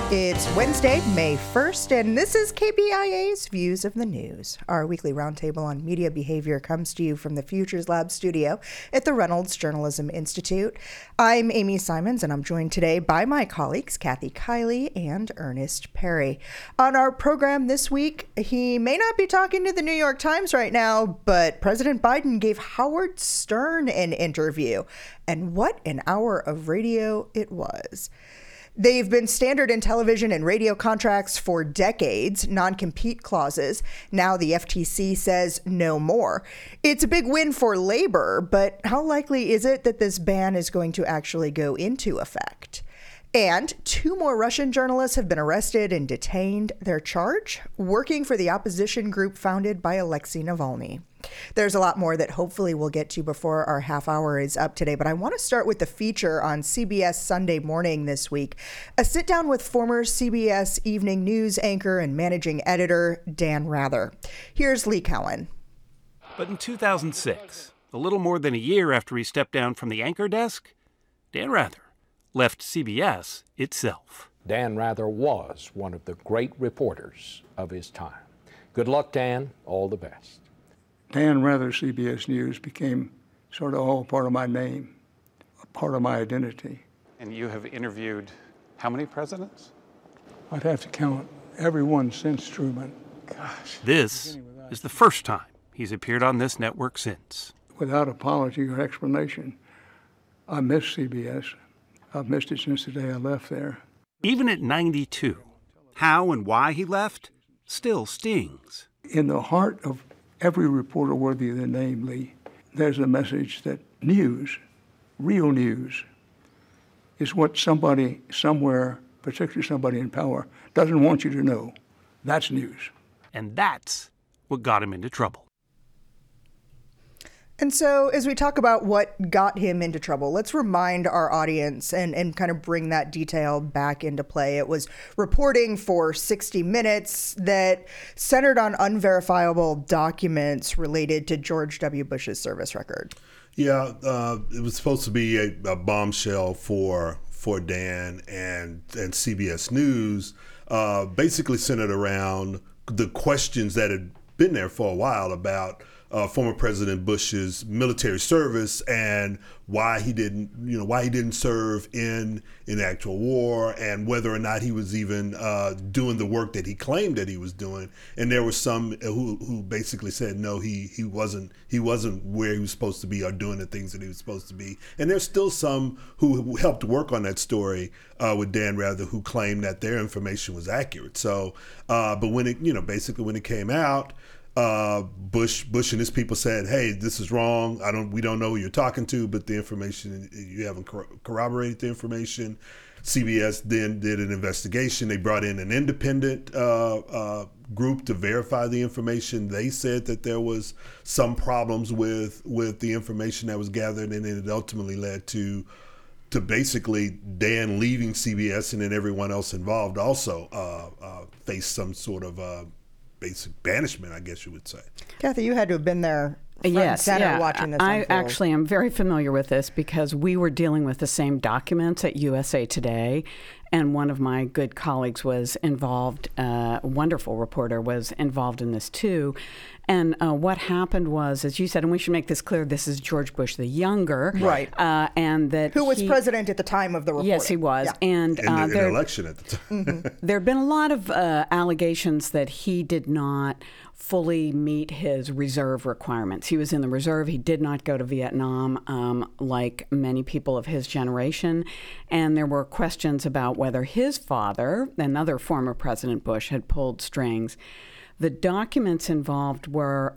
It's Wednesday, May 1st, and this is KBIA's Views of the News. Our weekly roundtable on media behavior comes to you from the Futures Lab studio at the Reynolds Journalism Institute. I'm Amy Simons, and I'm joined today by my colleagues, Kathy Kiley and Ernest Perry. On our program this week, he may not be talking to the New York Times right now, but President Biden gave Howard Stern an interview. And what an hour of radio it was. They've been standard in television and radio contracts for decades, non-compete clauses. Now the FTC says no more. It's a big win for labor, but how likely is it that this ban is going to actually go into effect? And 2 more Russian journalists have been arrested and detained. Their charge? Working for the opposition group founded by Alexei Navalny. There's a lot more that hopefully we'll get to before our half hour is up today, but I want to start with the feature on CBS Sunday Morning this week. A sit down with former CBS Evening News anchor and managing editor Dan Rather. Here's Lee Cowan. But in 2006, a little more than a year after he stepped down from the anchor desk, Dan Rather left CBS itself. Dan Rather was one of the great reporters of his time. Good luck, Dan. All the best. Dan Rather, CBS News, became sort of all part of my name, a part of my identity. And you have interviewed how many presidents? I'd have to count everyone since Truman. Gosh. This is the first time he's appeared on this network since. Without apology or explanation, I miss CBS. I've missed it since the day I left there. Even at 92, how and why he left still stings. In the heart of every reporter worthy of the name, Lee, there's a message that news, real news, is what somebody somewhere, particularly somebody in power, doesn't want you to know. That's news. And that's what got him into trouble. And so as we talk about what got him into trouble, let's remind our audience and kind of bring that detail back into play. It was reporting for 60 Minutes that centered on unverifiable documents related to George W. Bush's service record. Yeah, it was supposed to be a bombshell for Dan and CBS News, basically centered around the questions that had been there for a while about former President Bush's military service and why he didn't serve in actual war, and whether or not he was even doing the work that he claimed that he was doing. And there were some who basically said no, he wasn't where he was supposed to be or doing the things that he was supposed to be. And there's still some who helped work on that story with Dan Rather, who claimed that their information was accurate. So, but when it came out, Bush and his people said, "Hey, this is wrong. We don't know who you're talking to, but the information, you haven't corroborated the information." CBS then did an investigation. They brought in an independent group to verify the information. They said that there was some problems with the information that was gathered, and it ultimately led to basically Dan leaving CBS, and then everyone else involved also faced some sort of basic banishment, I guess you would say. Kathy, you had to have been there front and center watching this I unfold. actually am very familiar with this because we were dealing with the same documents at USA Today, and one of my good colleagues was involved, a wonderful reporter was involved in this too. And what happened was, as you said, and we should make this clear, this is George Bush the Younger. Right. And that who was president at the time of the reporting. Yes, he was. Yeah. And in the election at the time. There have been a lot of allegations that he did not fully meet his reserve requirements. He was in the reserve. He did not go to Vietnam like many people of his generation. And there were questions about whether his father, another former President Bush, had pulled strings. The documents involved were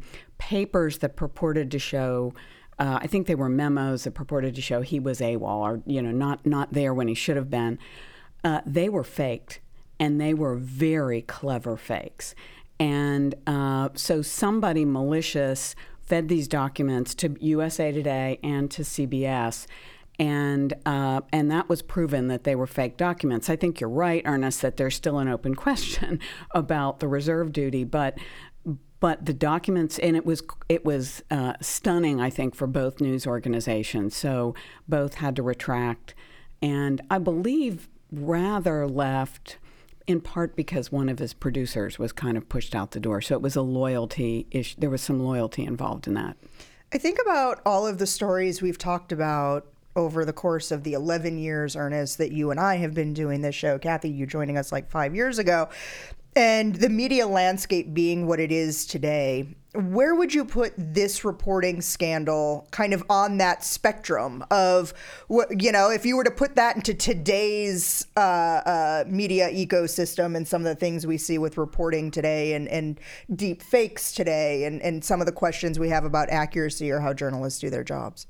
papers that purported to show, I think they were memos that purported to show he was AWOL, or not there when he should have been. They were faked, and they were very clever fakes. And so somebody malicious fed these documents to USA Today and to CBS. And that was proven that they were fake documents. I think you're right, Ernest, that there's still an open question about the reserve duty, but the documents, and it was stunning, I think, for both news organizations. So both had to retract, and I believe Rather left in part because one of his producers was kind of pushed out the door. So it was a loyalty issue. There was some loyalty involved in that. I think about all of the stories we've talked about over the course of the 11 years, Ernest, that you and I have been doing this show. Kathy, you joining us like 5 years ago. And the media landscape being what it is today, where would you put this reporting scandal kind of on that spectrum of, if you were to put that into today's media ecosystem and some of the things we see with reporting today and deep fakes today and some of the questions we have about accuracy or how journalists do their jobs?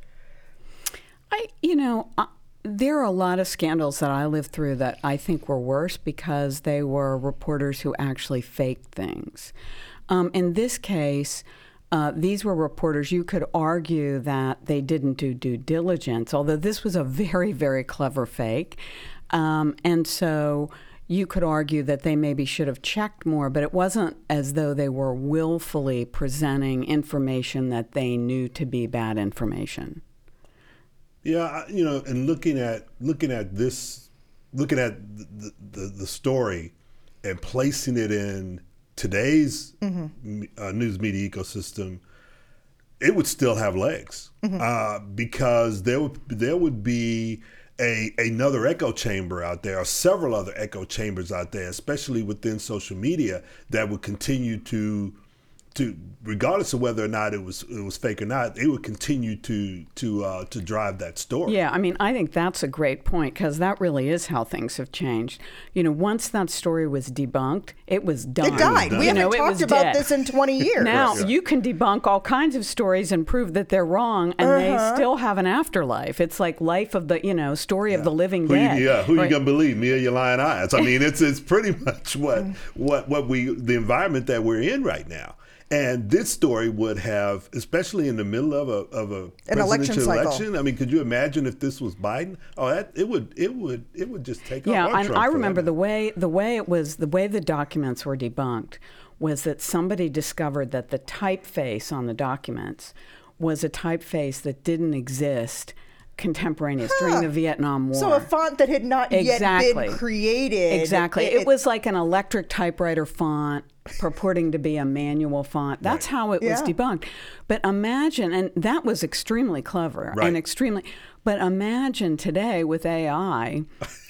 There are a lot of scandals that I lived through that I think were worse because they were reporters who actually faked things. In this case, these were reporters. You could argue that they didn't do due diligence, although this was a very, very clever fake. And so you could argue that they maybe should have checked more, but it wasn't as though they were willfully presenting information that they knew to be bad information. Yeah, and looking at this, looking at the story, and placing it in today's news media ecosystem, it would still have legs because there would be another echo chamber out there, or several other echo chambers out there, especially within social media, that would continue to regardless of whether or not it was fake or not, it would continue to drive that story. Yeah, I think that's a great point because that really is how things have changed. Once that story was debunked, it was done. It died. We haven't talked about this in 20 years. Now you can debunk all kinds of stories and prove that they're wrong, and they still have an afterlife. It's like life of the story of the living dead. Who you gonna believe? Me or your lying eyes? It's pretty much the environment that we're in right now. And this story would have, especially in the middle of a presidential election. Could you imagine if this was Biden? It would just take off. Yeah, and I remember the way the documents were debunked was that somebody discovered that the typeface on the documents was a typeface that didn't exist contemporaneous during the Vietnam War. So a font that had not yet been created. Exactly. It was like an electric typewriter font purporting to be a manual font. That's how it was debunked. But imagine, and that was extremely clever and but imagine today with AI,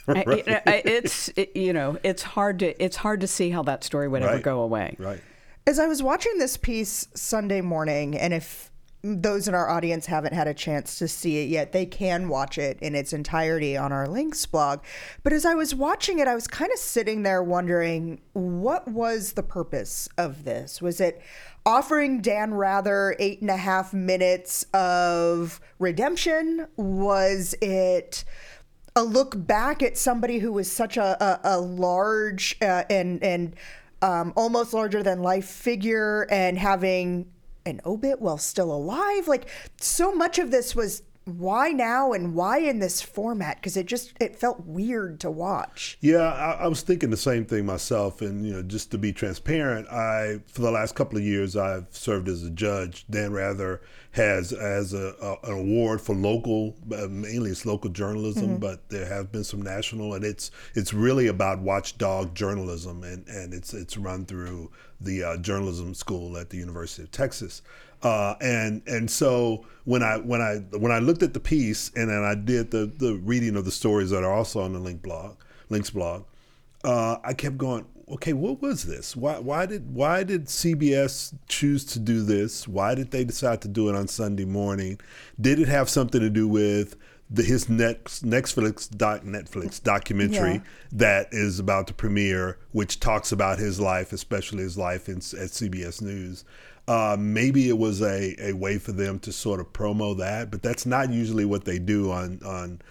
it's hard to see how that story would ever go away. Right. As I was watching this piece Sunday morning, and if those in our audience haven't had a chance to see it yet, they can watch it in its entirety on our Links blog. But as I was watching it, I was kind of sitting there wondering, what was the purpose of this? Was it offering Dan Rather 8.5 minutes of redemption? Was it a look back at somebody who was such a large and almost larger than life figure and having an obit while still alive? Like, so much of this was why now and why in this format? Because it felt weird to watch. Yeah, I was thinking the same thing myself. And just to be transparent, for the last couple of years I've served as a judge. Dan Rather has an award for local, mainly it's local journalism, but there have been some national, and it's really about watchdog journalism, and it's run through the journalism school at the University of Texas. And so when I looked at the piece and then I did the reading of the stories that are also on the Links blog, I kept going, okay, what was this? Why did CBS choose to do this? Why did they decide to do it on Sunday morning? Did it have something to do with his Netflix documentary that is about to premiere, which talks about his life, especially his life at CBS News? Maybe it was a way for them to sort of promo that, but that's not usually what they do on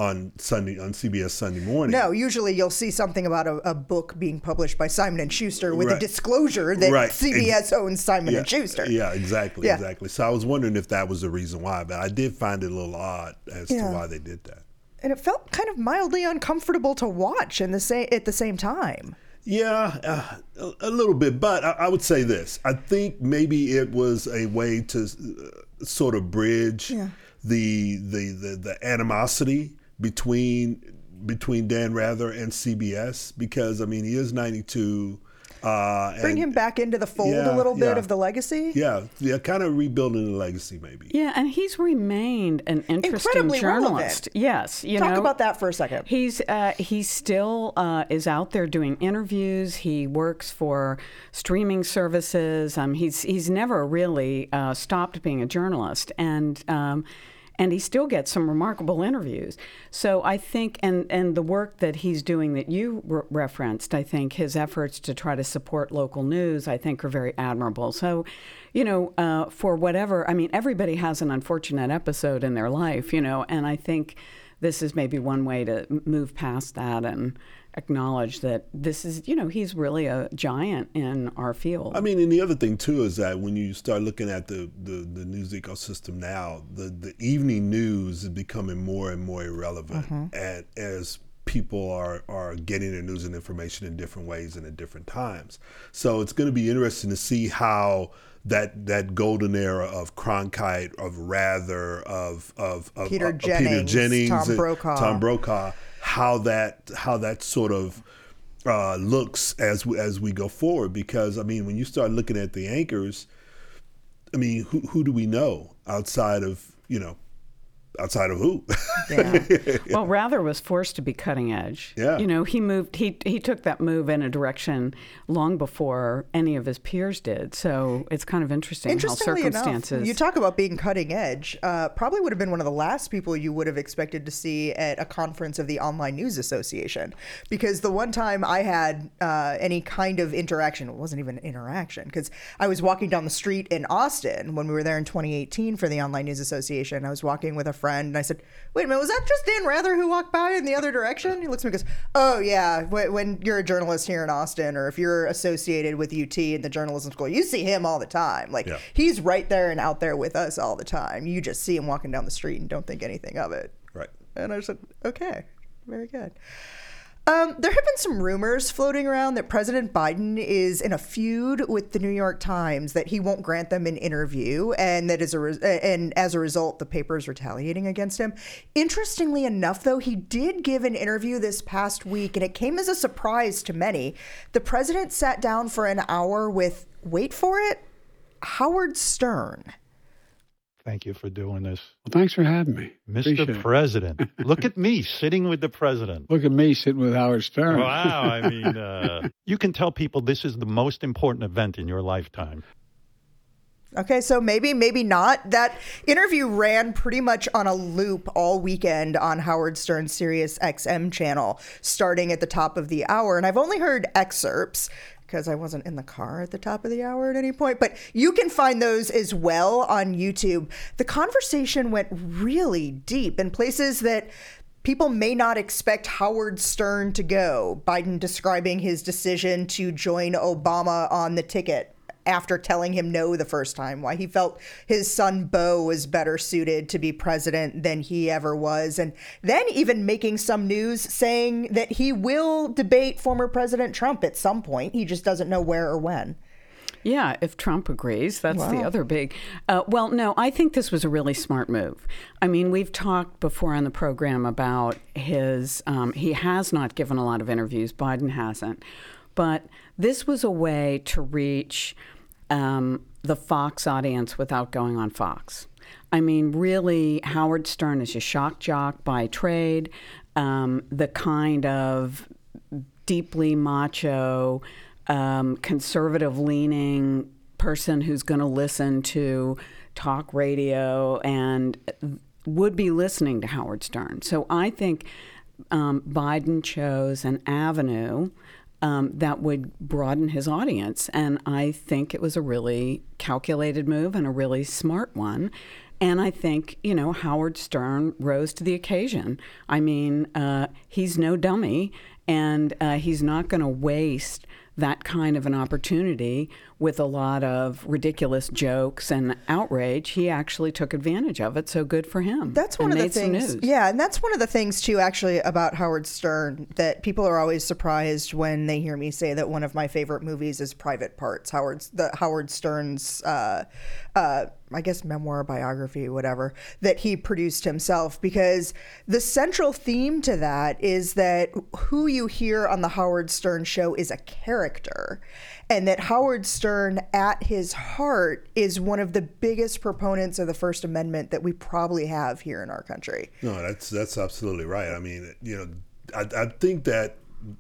CBS Sunday morning. No, usually you'll see something about a book being published by Simon & Schuster with a disclosure that CBS owns Simon & Schuster. Yeah, exactly. So I was wondering if that was the reason why, but I did find it a little odd as to why they did that. And it felt kind of mildly uncomfortable to watch at the same time. Yeah, a little bit, but I would say this. I think maybe it was a way to sort of bridge the animosity between between Dan Rather and CBS because, I mean, he is 92. Bring him back into the fold a little bit of the legacy. Yeah, kind of rebuilding the legacy, maybe. Yeah, and he's remained an interesting incredibly journalist. relevant. Yes, Talk about that for a second. He still is out there doing interviews. He works for streaming services. He's never really stopped being a journalist, and he still gets some remarkable interviews. So I think, and the work that he's doing that you referenced, I think his efforts to try to support local news, I think, are very admirable. So, for whatever, I mean, everybody has an unfortunate episode in their life, and I think this is maybe one way to move past that and acknowledge that this is, he's really a giant in our field. I mean, and the other thing too is that when you start looking at the news ecosystem now, the evening news is becoming more and more irrelevant, and as people are getting their news and information in different ways and at different times. So it's going to be interesting to see how that golden era of Cronkite, of Rather, of Peter Jennings, Tom Brokaw, how that sort of looks as we go forward. Because I mean, when you start looking at the anchors, I mean, who do we know outside of who? Yeah. Well, Rather was forced to be cutting edge. Yeah. He moved. He took that move in a direction long before any of his peers did. So it's kind of interesting how circumstances. Enough, you talk about being cutting edge. Probably would have been one of the last people you would have expected to see at a conference of the Online News Association, because the one time I had any kind of interaction, it wasn't even an interaction, because I was walking down the street in Austin when we were there in 2018 for the Online News Association. I was walking with a friend and I said, wait a minute, was that just Dan Rather who walked by in the other direction? He looks at me and goes, oh yeah, when you're a journalist here in Austin, or if you're associated with UT in the journalism school, you see him all the time. He's right there and out there with us all the time. You just see him walking down the street and don't think anything of it. Right. And I said, okay, very good. There have been some rumors floating around that President Biden is in a feud with the New York Times, that he won't grant them an interview, and that as a result, the paper is retaliating against him. Interestingly enough, though, he did give an interview this past week, and it came as a surprise to many. The president sat down for an hour with, wait for it, Howard Stern. Thank you for doing this. Well, thanks for having me. Mr. President, look at me sitting with the president. Look at me sitting with Howard Stern. Wow. I mean, you can tell people this is the most important event in your lifetime. Okay, so maybe not. That interview ran pretty much on a loop all weekend on Howard Stern's Sirius XM channel, starting at the top of the hour. And I've only heard excerpts, because I wasn't in the car at the top of the hour at any point, but you can find those as well on YouTube. The conversation went really deep in places that people may not expect Howard Stern to go. Biden describing his decision to join Obama on the ticket after telling him no the first time, why he felt his son Beau was better suited to be president than he ever was. And then even making some news saying that he will debate former President Trump at some point. He just doesn't know where or when. Yeah, if Trump agrees, that's the other big. Well, no, I think this was a really smart move. I mean, we've talked before on the program about his, he has not given a lot of interviews, Biden hasn't. But this was a way to reach the Fox audience without going on Fox. I mean, really, Howard Stern is a shock jock by trade, the kind of deeply macho, conservative-leaning person who's going to listen to talk radio and would be listening to Howard Stern. So I think Biden chose an avenue that would broaden his audience. And I think it was a really calculated move and a really smart one. And I think, Howard Stern rose to the occasion. I mean, he's no dummy. And he's not going to waste that kind of an opportunity with a lot of ridiculous jokes and outrage. He actually took advantage of it, so good for him. That's one of the things. Yeah, and that's one of the things too, actually, about Howard Stern, that people are always surprised when they hear me say that one of my favorite movies is Private Parts. Howard Stern's, I guess, memoir, biography, whatever, that he produced himself, because the central theme to that is that who you hear on the Howard Stern show is a character, and that Howard Stern, at his heart, is one of the biggest proponents of the First Amendment that we probably have here in our country. No, that's absolutely right. I mean, I think that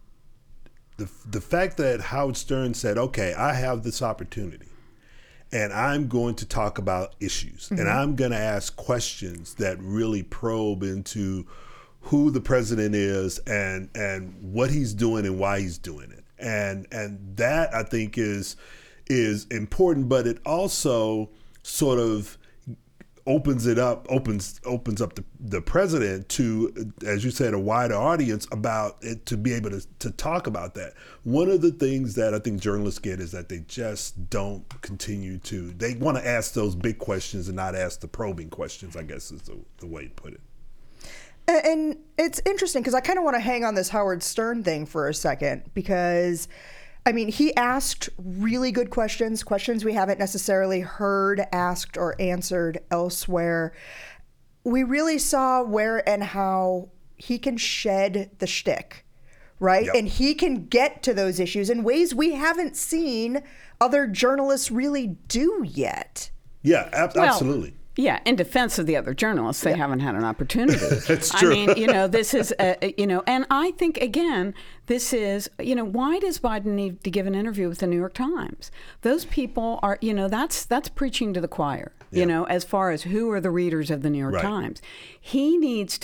the fact that Howard Stern said, okay, I have this opportunity, and I'm going to talk about issues, and I'm going to ask questions that really probe into who the president is and what he's doing and why he's doing it. And that, I think, is important, but it also sort of opens up the president to, as you said, a wider audience about it, to be able to talk about that. One of the things that I think journalists get is that they just don't continue to, they want to ask those big questions and not ask the probing questions, I guess is the way to put it. And it's interesting because I kind of want to hang on this Howard Stern thing for a second, because I mean, he asked really good questions we haven't necessarily heard asked or answered elsewhere. We really saw where and how he can shed the shtick, right? Yep. And he can get to those issues in ways we haven't seen other journalists really do yet. Yeah, absolutely. Yeah, in defense of the other journalists, they haven't had an opportunity. That's true. I mean, this is, and I think, again, this is, why does Biden need to give an interview with the New York Times? Those people are, that's preaching to the choir, as far as who are the readers of the New York Times. He needs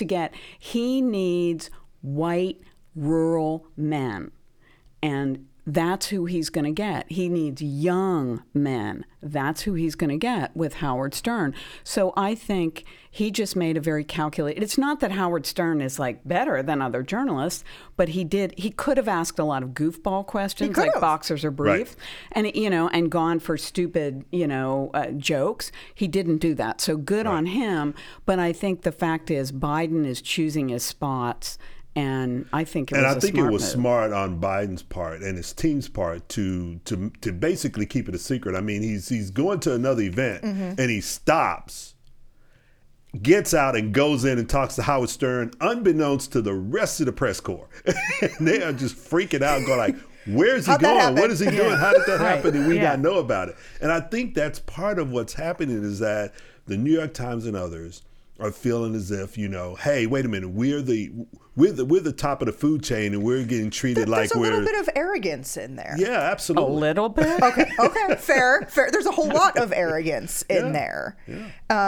white, rural men. And that's who he's going to get. He needs young men. That's who he's going to get with Howard Stern. So I think he just made a very calculated. It's not that Howard Stern is like better than other journalists, but he could have asked a lot of goofball questions like boxers are brief, and gone for stupid, jokes. He didn't do that. So good on him. But I think the fact is Biden is choosing his spots. And I think it was smart on Biden's part and his team's part to basically keep it a secret. I mean, he's going to another event and he stops, gets out and goes in and talks to Howard Stern, unbeknownst to the rest of the press corps. And they are just freaking out and going like, where's he going? What is he doing? How did that happen? And we not know about it. And I think that's part of what's happening is that the New York Times and others are feeling as if, hey, wait a minute, we're the top of the food chain and we're getting treated like we're... There's a little bit of arrogance in there. Yeah, absolutely. A little bit? Okay, fair. There's a whole lot of arrogance in there. Yeah.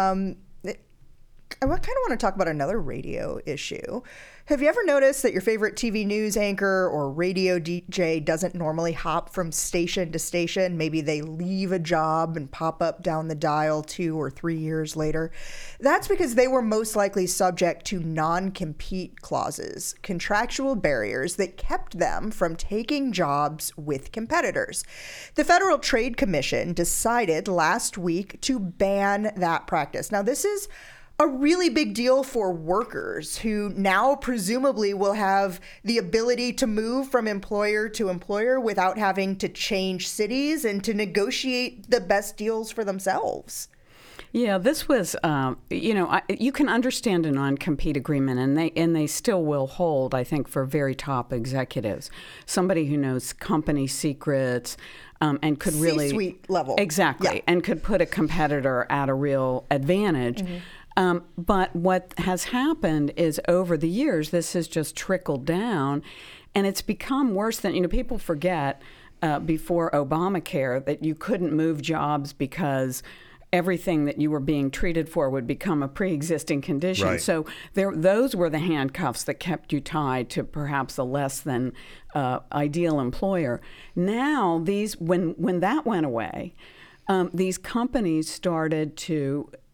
I kind of want to talk about another radio issue. Have you ever noticed that your favorite TV news anchor or radio DJ doesn't normally hop from station to station? Maybe they leave a job and pop up down the dial 2 or 3 years later. That's because they were most likely subject to non-compete clauses, contractual barriers that kept them from taking jobs with competitors. The Federal Trade Commission decided last week to ban that practice. Now, this is a really big deal for workers who now presumably will have the ability to move from employer to employer without having to change cities and to negotiate the best deals for themselves. Yeah, this was, you can understand a non-compete agreement, and they still will hold, I think, for very top executives. Somebody who knows company secrets and could really... C-suite level. Exactly, and could put a competitor at a real advantage. But what has happened is over the years, this has just trickled down, and it's become worse than, people forget before Obamacare that you couldn't move jobs because everything that you were being treated for would become a pre-existing condition. Right. So those were the handcuffs that kept you tied to perhaps a less than ideal employer. Now, when that went away, these companies started to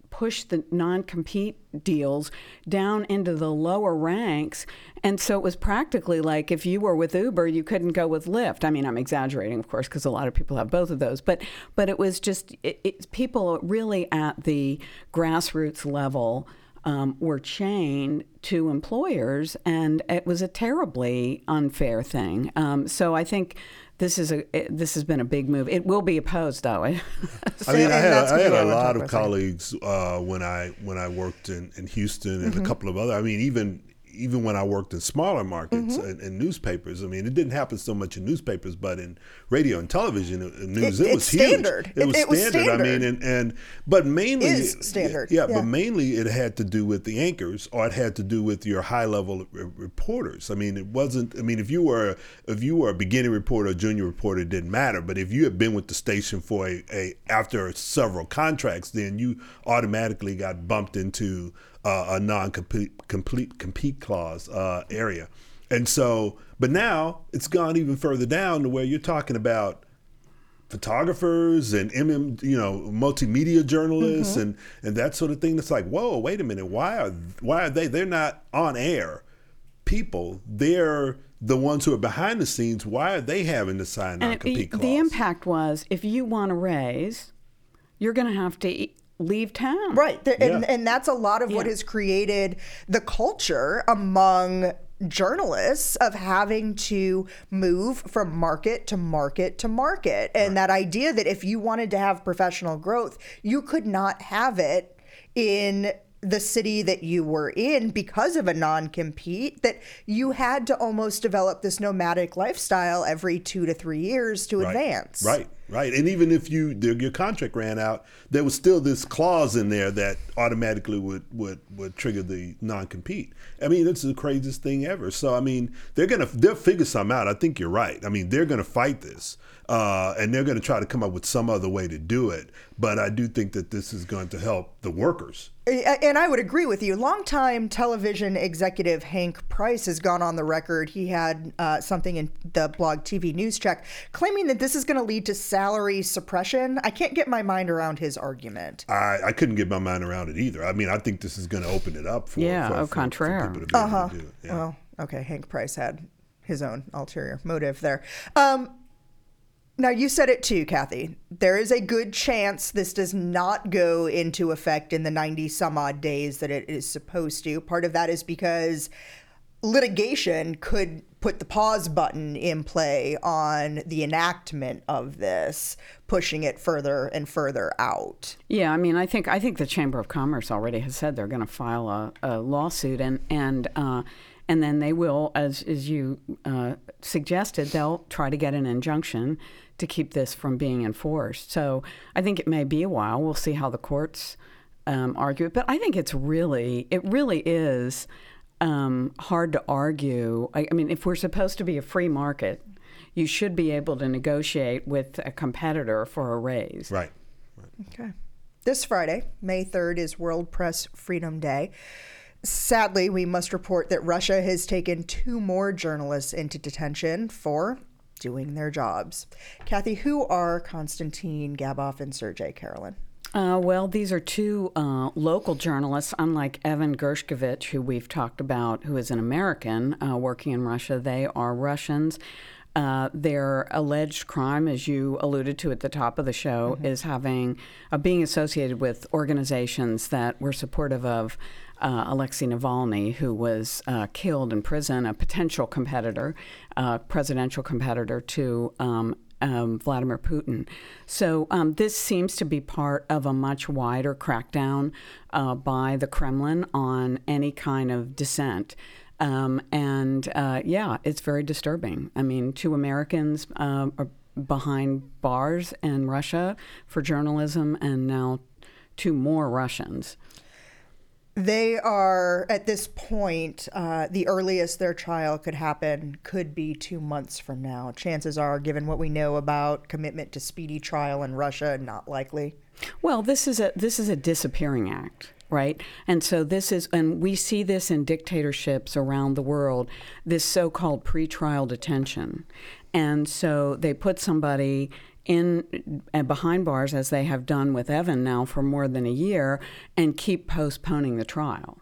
push the non-compete deals down into the lower ranks. And so it was practically like if you were with Uber, you couldn't go with Lyft. I mean, I'm exaggerating, of course, because a lot of people have both of those. But it was just people really at the grassroots level were chained to employers, and it was a terribly unfair thing. So I think this has been a big move. It will be opposed, though. I mean, I had a lot of colleagues when I worked in Houston and a couple of other. I mean, even when I worked in smaller markets and newspapers. I mean, it didn't happen so much in newspapers, but in radio and television news, it was standard. Huge. It was standard. I mean, but mainly is standard. Yeah, but mainly it had to do with the anchors, or it had to do with your high level reporters. I mean, it wasn't. I mean, if you were a beginning reporter, a junior reporter, it didn't matter. But if you had been with the station for after several contracts, then you automatically got bumped into a non-compete clause area. And so, but now it's gone even further down to where you're talking about photographers and multimedia journalists and that sort of thing. That's like, whoa, wait a minute, why are they? They're not on air people. They're the ones who are behind the scenes. Why are they having to sign non-compete clause? The impact was, if you want a raise, you're going to have to leave town. Right. And that's a lot of what has created the culture among journalists of having to move from market to market to market. And that idea that if you wanted to have professional growth, you could not have it in the city that you were in because of a non-compete, that you had to almost develop this nomadic lifestyle every 2 to 3 years to advance. Right. And even if your contract ran out, there was still this clause in there that automatically would trigger the non-compete. I mean, it's the craziest thing ever. So, I mean, they'll figure something out. I think you're right. I mean, they're going to fight this. And they're going to try to come up with some other way to do it. But I do think that this is going to help the workers. And I would agree with you. Longtime television executive Hank Price has gone on the record. He had something in the blog TV News Check claiming that this is going to lead to salary suppression. I can't get my mind around his argument. I couldn't get my mind around it either. I mean, I think this is going to open it up for people to be able to do it. Yeah. Well, okay, Hank Price had his own ulterior motive there. Now, you said it too, Kathy. There is a good chance this does not go into effect in the 90 some odd days that it is supposed to. Part of that is because litigation could put the pause button in play on the enactment of this, pushing it further and further out. Yeah, I mean, I think the Chamber of Commerce already has said they're going to file a lawsuit, and then they will, as you suggested, they'll try to get an injunction to keep this from being enforced. So I think it may be a while. We'll see how the courts argue it. But I think it really is hard to argue. I mean, if we're supposed to be a free market, you should be able to negotiate with a competitor for a raise. Right. Okay. This Friday, May 3rd, is World Press Freedom Day. Sadly, we must report that Russia has taken 2 more journalists into detention for doing their jobs. Kathy, who are Konstantin Gabov and Sergei Karelin? Well, these are 2 local journalists, unlike Evan Gershkovich, who we've talked about, who is an American working in Russia. They are Russians. Their alleged crime, as you alluded to at the top of the show, is being associated with organizations that were supportive of Alexei Navalny, who was killed in prison, a potential competitor, presidential competitor to Vladimir Putin. So this seems to be part of a much wider crackdown by the Kremlin on any kind of dissent. It's very disturbing. I mean, 2 Americans are behind bars in Russia for journalism, and now 2 more Russians. They are, at this point, the earliest their trial could happen could be 2 months from now. Chances are, given what we know about commitment to speedy trial in Russia, not likely. Well, this is a disappearing act, right? And so and we see this in dictatorships around the world, this so-called pretrial detention. And so they put somebody behind bars, as they have done with Evan now for more than a year, and keep postponing the trial.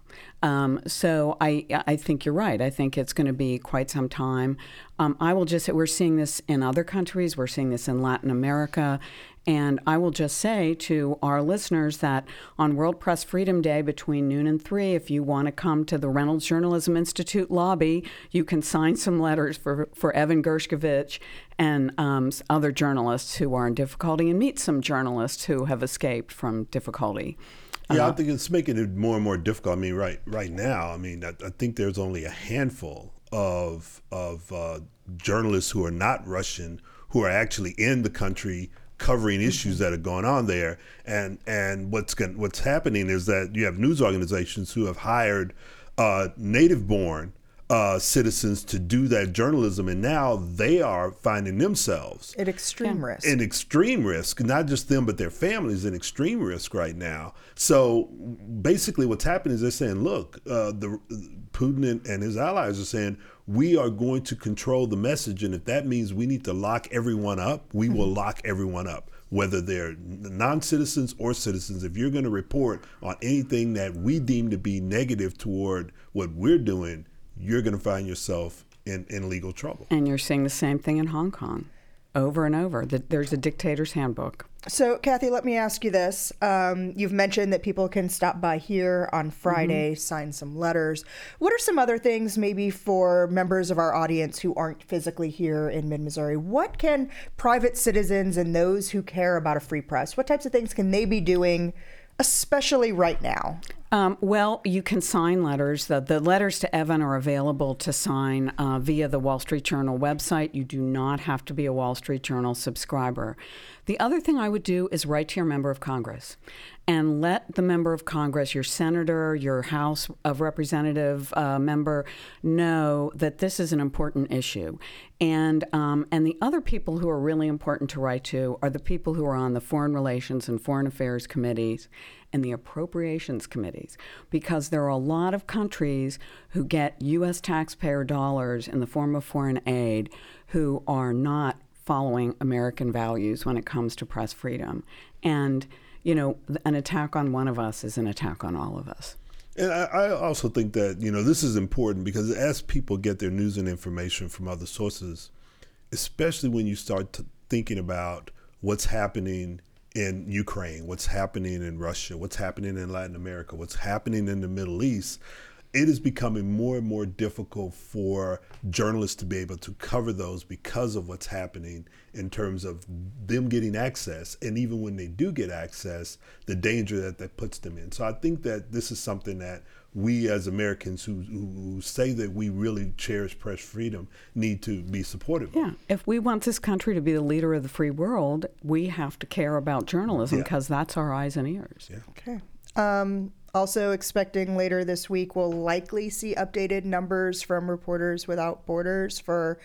So I think you're right. I think it's going to be quite some time. I will just say we're seeing this in other countries. We're seeing this in Latin America. And I will just say to our listeners that on World Press Freedom Day between noon and 3, if you want to come to the Reynolds Journalism Institute lobby, you can sign some letters for Evan Gershkovich and other journalists who are in difficulty, and meet some journalists who have escaped from difficulty. Yeah, I think it's making it more and more difficult. I mean, right now, I mean, I think there's only a handful of journalists who are not Russian who are actually in the country covering issues that are going on there. And what's happening is that you have news organizations who have hired native-born citizens to do that journalism, and now they are finding themselves at extreme risk. In extreme risk, not just them, but their families in extreme risk right now. So basically what's happening is they're saying, look, Putin and his allies are saying, we are going to control the message, and if that means we need to lock everyone up, we will lock everyone up, whether they're non-citizens or citizens. If you're going to report on anything that we deem to be negative toward what we're doing, you're going to find yourself in legal trouble. And you're seeing the same thing in Hong Kong over and over. There's a dictator's handbook. So, Kathy, let me ask you this. You've mentioned that people can stop by here on Friday, sign some letters. What are some other things maybe for members of our audience who aren't physically here in mid-Missouri? What can private citizens and those who care about a free press, what types of things can they be doing, especially right now? Well, you can sign letters. The letters to Evan are available to sign via the Wall Street Journal website. You do not have to be a Wall Street Journal subscriber. The other thing I would do is write to your member of Congress and let the member of Congress, your senator, your House of Representative member, know that this is an important issue. And the other people who are really important to write to are the people who are on the Foreign Relations and Foreign Affairs committees and the appropriations committees, because there are a lot of countries who get U.S. taxpayer dollars in the form of foreign aid who are not following American values when it comes to press freedom. And, you know, an attack on one of us is an attack on all of us. And I also think that, you know, this is important because as people get their news and information from other sources, especially when you start thinking about what's happening in Ukraine, what's happening in Russia, what's happening in Latin America, what's happening in the Middle East, it is becoming more and more difficult for journalists to be able to cover those because of what's happening in terms of them getting access. And even when they do get access, the danger that puts them in. So I think that this is something that we as Americans who say that we really cherish press freedom need to be supportive of. Yeah, if we want this country to be the leader of the free world, we have to care about journalism because that's our eyes and ears. Yeah. Okay. Also expecting later this week, we'll likely see updated numbers from Reporters Without Borders for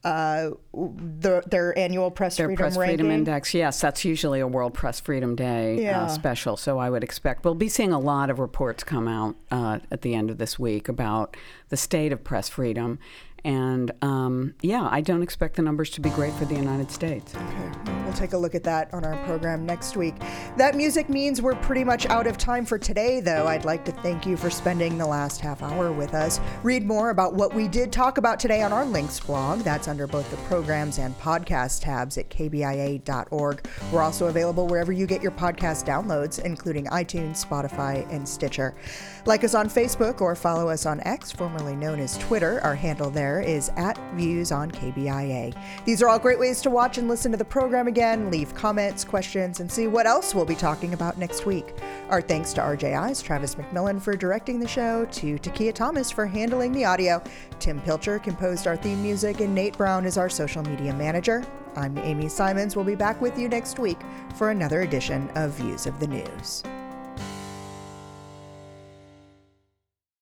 their annual Press Freedom Press ranking. Freedom Index, yes, that's usually a World Press Freedom Day special. So I would expect we'll be seeing a lot of reports come out at the end of this week about the state of press freedom. And I don't expect the numbers to be great for the United States. Okay, we'll take a look at that on our program next week. That music means we're pretty much out of time for today, though. I'd like to thank you for spending the last half hour with us. Read more about what we did talk about today on our links blog. That's under both the programs and podcast tabs at kbia.org. We're also available wherever you get your podcast downloads, including iTunes, Spotify, and Stitcher. Like us on Facebook or follow us on X, formerly known as Twitter. Our handle there is @ViewsOnKBIA. These are all great ways to watch and listen to the program again, leave comments, questions, and see what else we'll be talking about next week. Our thanks to RJI's Travis McMillan for directing the show, to Takia Thomas for handling the audio. Tim Pilcher composed our theme music, and Nate Brown is our social media manager. I'm Amy Simons. We'll be back with you next week for another edition of Views of the News.